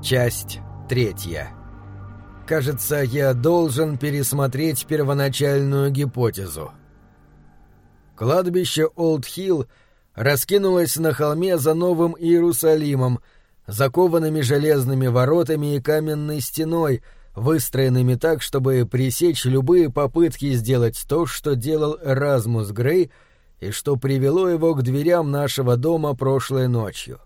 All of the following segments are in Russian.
Часть 3. Кажется, я должен пересмотреть первоначальную гипотезу. Кладбище Олд-Хилл раскинулось на холме за Новым Иерусалимом, закованными железными воротами и каменной стеной, выстроенными так, чтобы пресечь любые попытки сделать то, что делал Эразмус Грей и что привело его к дверям нашего дома прошлой ночью.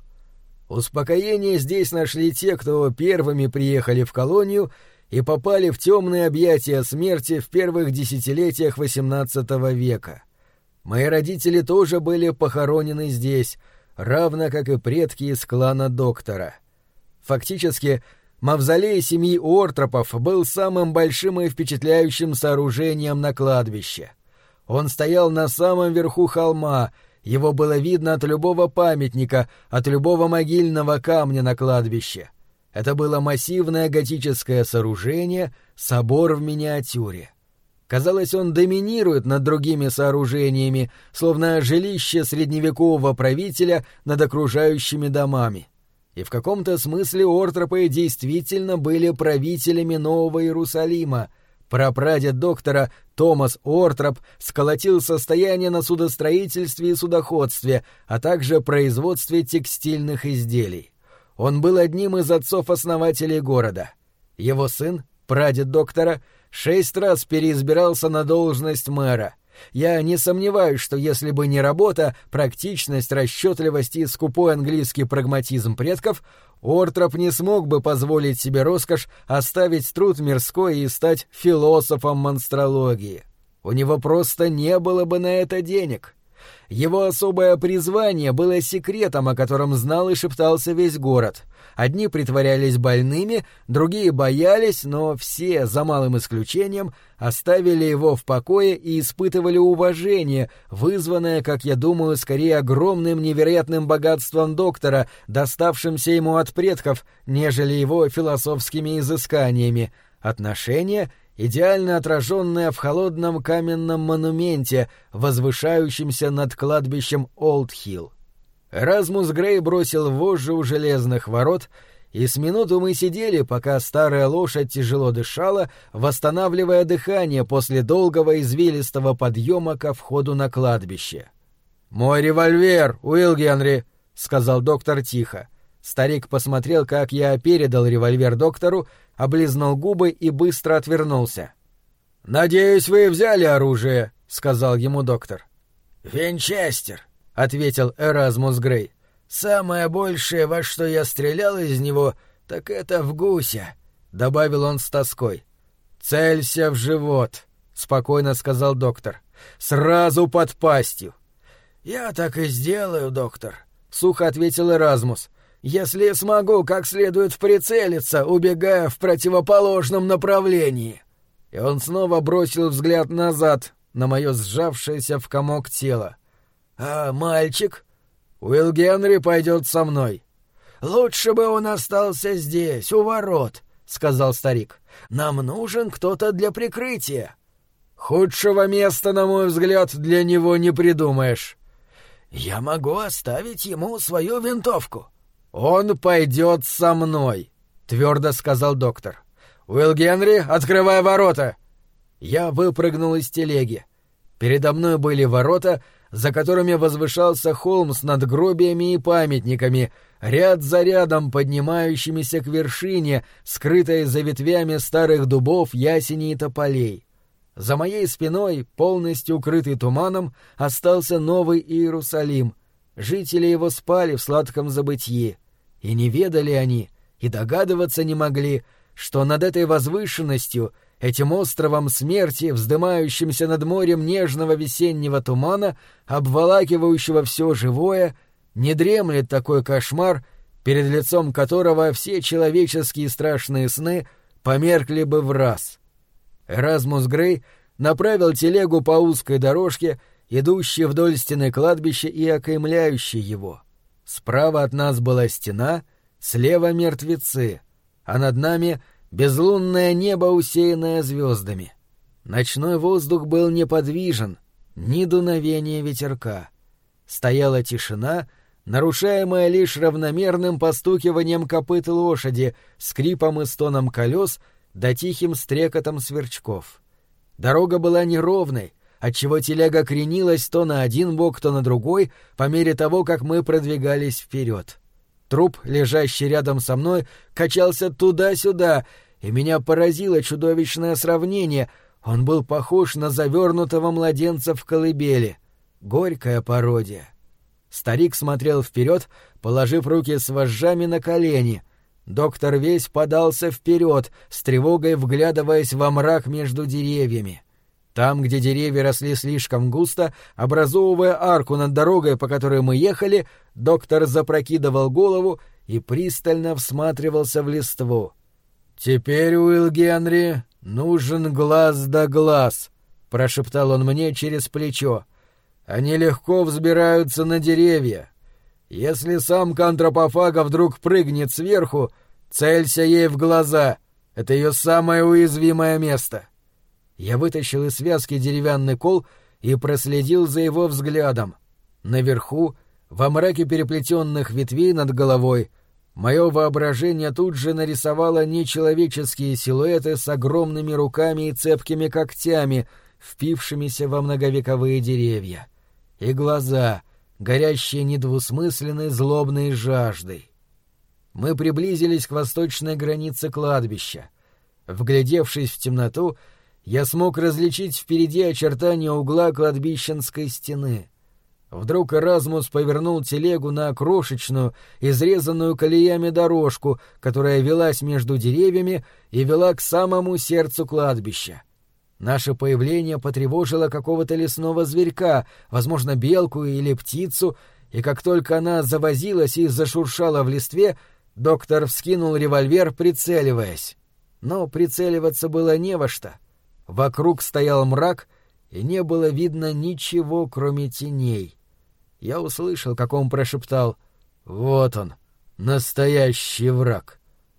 Успокоение здесь нашли те, кто первыми приехали в колонию и попали в темные объятия смерти в первых десятилетиях XVIII века. Мои родители тоже были похоронены здесь, равно как и предки из клана доктора. Фактически, мавзолей семьи Уортропов был самым большим и впечатляющим сооружением на кладбище. Он стоял на самом верху холма. Его было видно от любого памятника, от любого могильного камня на кладбище. Это было массивное готическое сооружение, собор в миниатюре. Казалось, он доминирует над другими сооружениями, словно жилище средневекового правителя над окружающими домами. И в каком-то смысле Уортропы действительно были правителями Нового Иерусалима. Прапрадед доктора Томас Уортроп сколотил состояние на судостроительстве и судоходстве, а также производстве текстильных изделий. Он был одним из отцов-основателей города. Его сын, прадед доктора, 6 раз переизбирался на должность мэра. Я не сомневаюсь, что если бы не работа, практичность, расчетливость и скупой английский прагматизм предков, Уортроп не смог бы позволить себе роскошь оставить труд мирской и стать философом монстрологии. У него просто не было бы на это денег. Его особое призвание было секретом, о котором знал и шептался весь город. Одни притворялись больными, другие боялись, но все, за малым исключением, оставили его в покое и испытывали уважение, вызванное, как я думаю, скорее огромным невероятным богатством доктора, доставшимся ему от предков, нежели его философскими изысканиями. Отношение, идеально отраженное в холодном каменном монументе, возвышающемся над кладбищем Олд-Хилл. Эразмус Грей бросил вожжи у железных ворот, и с минуту мы сидели, пока старая лошадь тяжело дышала, восстанавливая дыхание после долгого извилистого подъема ко входу на кладбище. «Мой револьвер, Уилл Генри!» — сказал доктор тихо. Старик посмотрел, как я передал револьвер доктору, облизнул губы и быстро отвернулся. «Надеюсь, вы взяли оружие», — сказал ему доктор. «Винчестер», — ответил Эразмус Грей. «Самое большее, во что я стрелял из него, так это в гуся», — добавил он с тоской. «Целься в живот», — спокойно сказал доктор. «Сразу под пастью». «Я так и сделаю, доктор», — сухо ответил Эразмус. «Если смогу как следует прицелиться, убегая в противоположном направлении». И он снова бросил взгляд назад на мое сжавшееся в комок тело. «А мальчик?» «Уилл Генри пойдет со мной». «Лучше бы он остался здесь, у ворот», — сказал старик. «Нам нужен кто-то для прикрытия». «Худшего места, на мой взгляд, для него не придумаешь». «Я могу оставить ему свою винтовку». «Он пойдет со мной», — твердо сказал доктор. «Уилл Генри, открывай ворота!» Я выпрыгнул из телеги. Передо мной были ворота, за которыми возвышался холм с надгробиями и памятниками, ряд за рядом поднимающимися к вершине, скрытой за ветвями старых дубов, ясеней и тополей. За моей спиной, полностью укрытый туманом, остался Новый Иерусалим. Жители его спали в сладком забытьи. И не ведали они, и догадываться не могли, что над этой возвышенностью, этим островом смерти, вздымающимся над морем нежного весеннего тумана, обволакивающего все живое, не дремлет такой кошмар, перед лицом которого все человеческие страшные сны померкли бы враз. Эразмус Грей направил телегу по узкой дорожке, идущей вдоль стены кладбища и окаймляющей его. Справа от нас была стена, слева мертвецы, а над нами безлунное небо, усеянное звездами. Ночной воздух был неподвижен, ни дуновения ветерка. Стояла тишина, нарушаемое лишь равномерным постукиванием копыт лошади, скрипом и стоном колес да тихим стрекотом сверчков. Дорога была неровной, отчего телега кренилась то на один бок, то на другой, по мере того, как мы продвигались вперед. Труп, лежащий рядом со мной, качался туда-сюда, и меня поразило чудовищное сравнение. Он был похож на завернутого младенца в колыбели. Горькая пародия. Старик смотрел вперед, положив руки с вожжами на колени. Доктор весь подался вперед, с тревогой вглядываясь во мрак между деревьями. Там, где деревья росли слишком густо, образовывая арку над дорогой, по которой мы ехали, доктор запрокидывал голову и пристально всматривался в листву. «Теперь, Уилл Генри, нужен глаз да глаз», — прошептал он мне через плечо. «Они легко взбираются на деревья. Если самка антропофага вдруг прыгнет сверху, целься ей в глаза. Это ее самое уязвимое место». Я вытащил из связки деревянный кол и проследил за его взглядом. Наверху, во мраке переплетенных ветвей над головой, мое воображение тут же нарисовало нечеловеческие силуэты с огромными руками и цепкими когтями, впившимися во многовековые деревья. И глаза, горящие недвусмысленной злобной жаждой. Мы приблизились к восточной границе кладбища. Вглядевшись в темноту, я смог различить впереди очертания угла кладбищенской стены. Вдруг Эразмус повернул телегу на крошечную, изрезанную колеями дорожку, которая велась между деревьями и вела к самому сердцу кладбища. Наше появление потревожило какого-то лесного зверька, возможно, белку или птицу, и как только она завозилась и зашуршала в листве, доктор вскинул револьвер, прицеливаясь. Но прицеливаться было не во что. Вокруг стоял мрак, и не было видно ничего, кроме теней. Я услышал, как он прошептал: «Вот он, настоящий враг».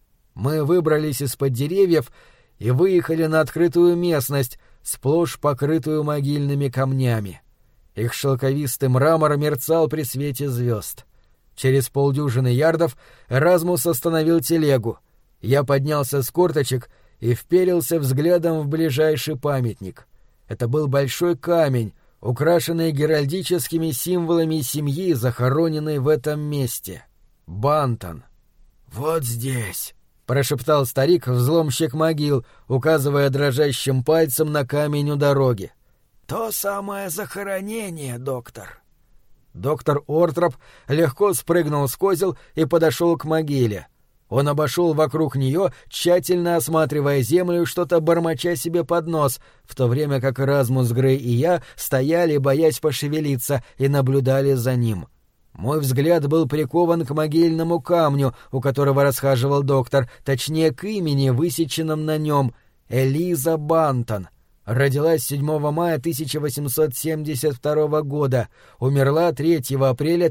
Мы выбрались из-под деревьев и выехали на открытую местность, сплошь покрытую могильными камнями. Их шелковистый мрамор мерцал при свете звезд. Через 50 ярдов Эразмус остановил телегу. Я поднялся с корточек и вперился взглядом в ближайший памятник. Это был большой камень, украшенный геральдическими символами семьи, захороненной в этом месте. Бантон. «Вот здесь», — прошептал старик, взломщик могил, указывая дрожащим пальцем на камень у дороги. «То самое захоронение, доктор». Доктор Ортроп легко спрыгнул с козел и подошел к могиле. Он обошел вокруг нее, тщательно осматривая землю и что-то бормоча себе под нос, в то время как Эразмус Грей и я стояли, боясь пошевелиться, и наблюдали за ним. Мой взгляд был прикован к могильному камню, у которого расхаживал доктор, точнее, к имени, высеченном на нем — Элиза Бантон. Родилась 7 мая 1872 года, умерла 3 апреля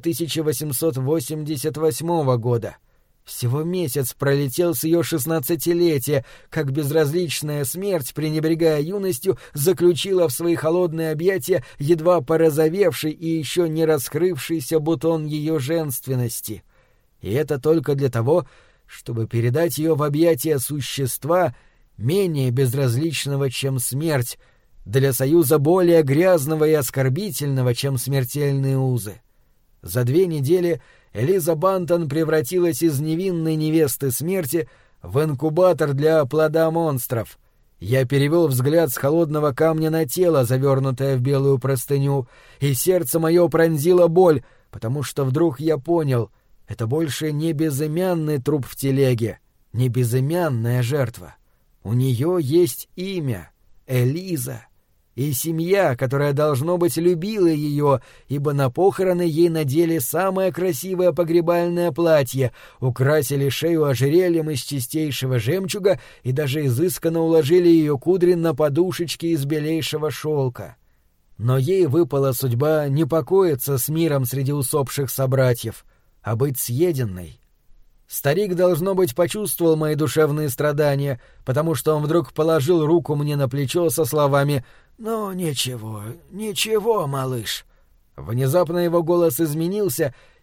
1888 года. Всего месяц пролетел с ее 16-летия, как безразличная смерть, пренебрегая юностью, заключила в свои холодные объятия едва порозовевший и еще не раскрывшийся бутон ее женственности. И это только для того, чтобы передать ее в объятия существа, менее безразличного, чем смерть, для союза более грязного и оскорбительного, чем смертельные узы. За 2 недели Элиза Бантон превратилась из невинной невесты смерти в инкубатор для плода монстров. Я перевел взгляд с холодного камня на тело, завернутое в белую простыню, и сердце мое пронзило боль, потому что вдруг я понял — это больше не безымянный труп в телеге, не безымянная жертва. У нее есть имя — Элиза. И семья, которая, должно быть, любила ее, ибо на похороны ей надели самое красивое погребальное платье, украсили шею ожерельем из чистейшего жемчуга и даже изысканно уложили ее кудри на подушечки из белейшего шелка. Но ей выпала судьба не покоиться с миром среди усопших собратьев, а быть съеденной. Старик, должно быть, почувствовал мои душевные страдания, потому что он вдруг положил руку мне на плечо со словами: «Ну, ничего, ничего, малыш». Внезапно его голос изменился,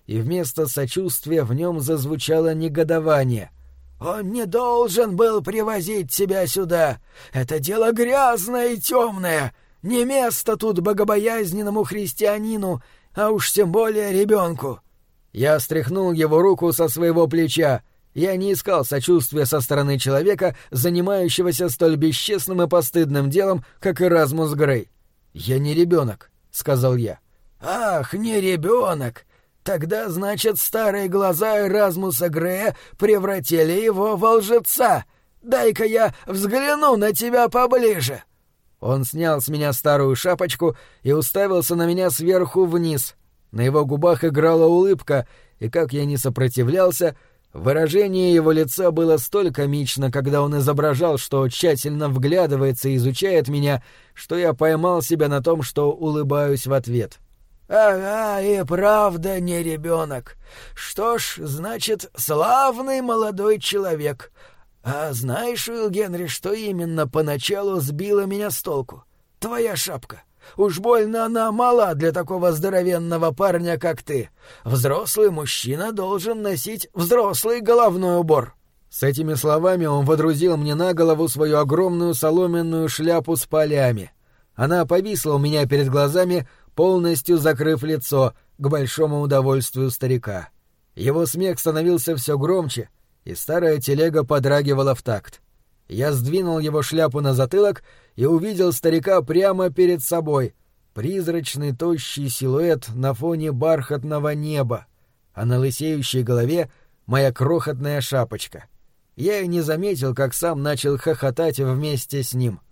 и вместо сочувствия в нем зазвучало негодование. «Он не должен был привозить тебя сюда. Это дело грязное и темное. Не место тут богобоязненному христианину, а уж тем более ребенку». Я стряхнул его руку со своего плеча. Я не искал сочувствия со стороны человека, занимающегося столь бесчестным и постыдным делом, как Эразмус Грей. «Я не ребенок», — сказал я. «Ах, не ребенок! Тогда, значит, старые глаза Эразмуса Грея превратили его во лжеца. Дай-ка я взгляну на тебя поближе». Он снял с меня старую шапочку и уставился на меня сверху вниз. На его губах играла улыбка, и, как я не сопротивлялся, выражение его лица было столь комично, когда он изображал, что тщательно вглядывается и изучает меня, что я поймал себя на том, что улыбаюсь в ответ. «Ага, и правда не ребенок. Что ж, значит, славный молодой человек. А знаешь, Уилл Генри, что именно поначалу сбило меня с толку? Твоя шапка. Уж больно она мала для такого здоровенного парня, как ты. Взрослый мужчина должен носить взрослый головной убор». С этими словами он водрузил мне на голову свою огромную соломенную шляпу с полями. Она повисла у меня перед глазами, полностью закрыв лицо, к большому удовольствию старика. Его смех становился все громче, и старая телега подрагивала в такт. Я сдвинул его шляпу на затылок и увидел старика прямо перед собой, призрачный тощий силуэт на фоне бархатного неба, а на лысеющей голове моя крохотная шапочка. Я и не заметил, как сам начал хохотать вместе с ним.